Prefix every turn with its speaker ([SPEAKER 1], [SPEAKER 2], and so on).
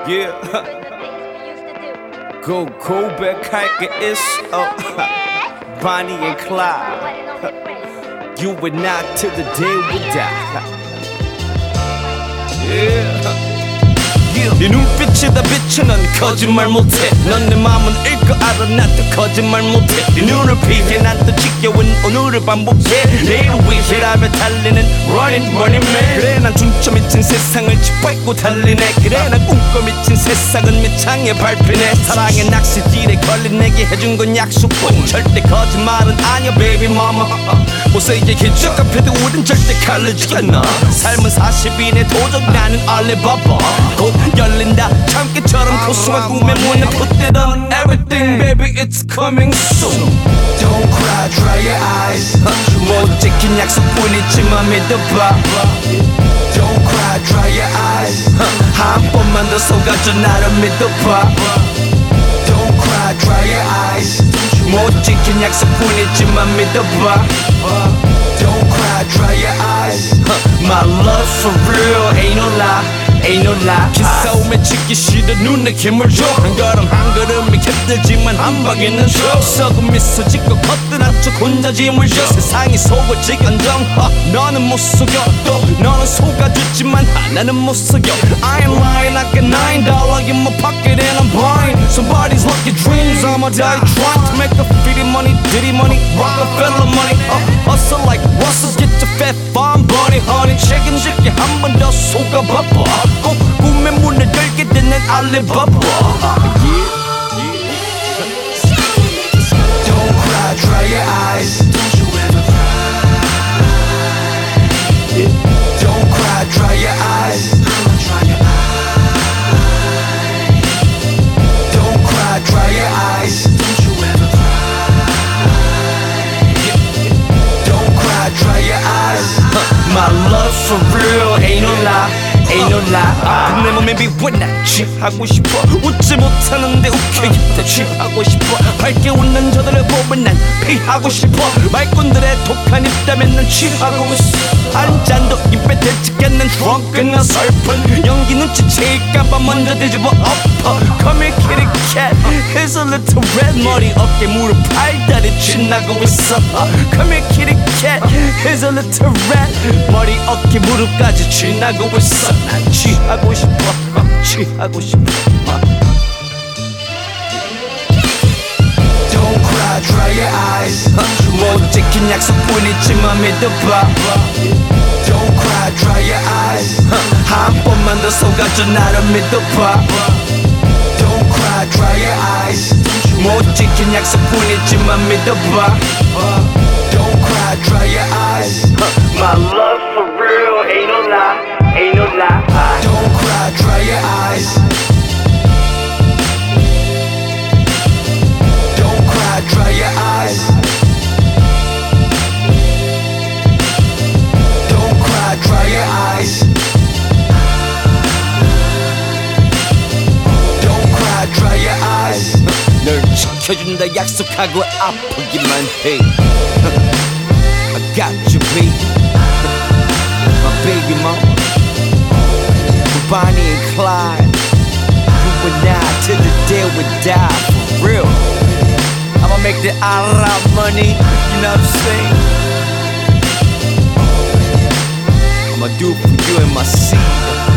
[SPEAKER 1] Yeah. Go back 할게 있어. Bonnie and Clyde. You and I till the day we die. Yeah. 네 눈빛이 다 비쳐 넌 거짓말 못해 넌 내 맘은 읽고 알아 나도 거짓말 못해 네 눈을 피해 난 또 지겨운 오늘을 반복해 내일 위해라며 달리는 running man 그래 난 중점 미친 세상을 짓밟고 달리네 그래 난 꿈꿔 미친 세상은 밑창에 밟히네 사랑의 낚시질에 걸린 내게 해준 건 약속뿐 절대 거짓말은 아니야 baby mama 모세의 기적 앞에도 우린 절대 갈르지 않아 삶은 40인의 도적 나는 알리바바 곧 열린다 참깨처럼 고소한 꿈에 문을 put it on everything baby it's coming soon
[SPEAKER 2] Don't cry dry your eyes
[SPEAKER 1] 못 지킨 약속뿐이지만 믿어봐
[SPEAKER 2] Don't cry dry your eyes
[SPEAKER 1] 한 번만 더 속아줘 나를 믿어봐
[SPEAKER 2] Don't cry dry your eyes
[SPEAKER 1] 못 지킨 약속뿐이지만 믿어봐
[SPEAKER 2] Don't cry dry your eyes
[SPEAKER 1] My love for real ain't no lie Ain't no lie 기싸움에 지기 싫어 눈에 힘을 줘한 걸음이 힘들지만 한 방에는 줘 썩은 미소 짓고 걷어놨죠 혼자 짐을 져 세상이 속을지기 안정 너는 못 속여 또 너는 속아줬지만 하나는 못 속여 I ain't lying I got $9 in my pocket and I'm buying Somebody's lucky dreams I'ma die trying to make a fitty money Diddy money Rockefeller money Hustle like Russell get your fat farm bunny honey 책임질게 한 번 더 속아봐봐 꼭 꿈의 문을 열게 되는 알리바바
[SPEAKER 2] Don't cry dry your eyes Don't you ever cry Don't cry dry your eyes I'ma dry your eyes Don't cry dry your eyes Don't you ever cry Don't cry dry your eyes
[SPEAKER 1] My love for real ain't no lie Ain't no lie 내 몸에 비워 난 취하고 싶어 웃지 못하는데 웃겨 취하고 싶어 밝게 웃는 저들을 보면 난 피하고 싶어 말꾼들의 독한 입담에 난 취하고 있어 한 잔도 입에 대지 않는 drunken 나 슬픈 연기 눈치채일까봐 먼저 뒤집어 엎어 Come here kitty cat Here's a little red 머리 어깨 무릎 팔다리 쥐나고 있어 Come here kitty cat Here's a little red 머리 어깨 무릎까지 쥐나고 있어 난 취하고 싶어 취하고 싶어
[SPEAKER 2] Don't cry dry your eyes
[SPEAKER 1] 못 지킨 약속뿐이지만 믿어봐
[SPEAKER 2] Don't cry dry your eyes
[SPEAKER 1] 한 번만 더 속아줘 나를 믿어봐
[SPEAKER 2] Don't cry dry your eyes
[SPEAKER 1] 못 지킨 약속뿐이지만 믿어봐
[SPEAKER 2] Don't cry dry your eyes
[SPEAKER 1] My love for real ain't no lie Ain't no lie
[SPEAKER 2] Don't cry dry your eyes Don't cry dry your eyes Don't cry dry your eyes Don't cry dry your eyes
[SPEAKER 1] 널 지켜준다 약속하고 아프기만 해 I got you baby My baby mama Bonnie and Clyde You and I till the day we die for real I'ma make that Arab money You know what I'm saying I'ma do it for you and my seed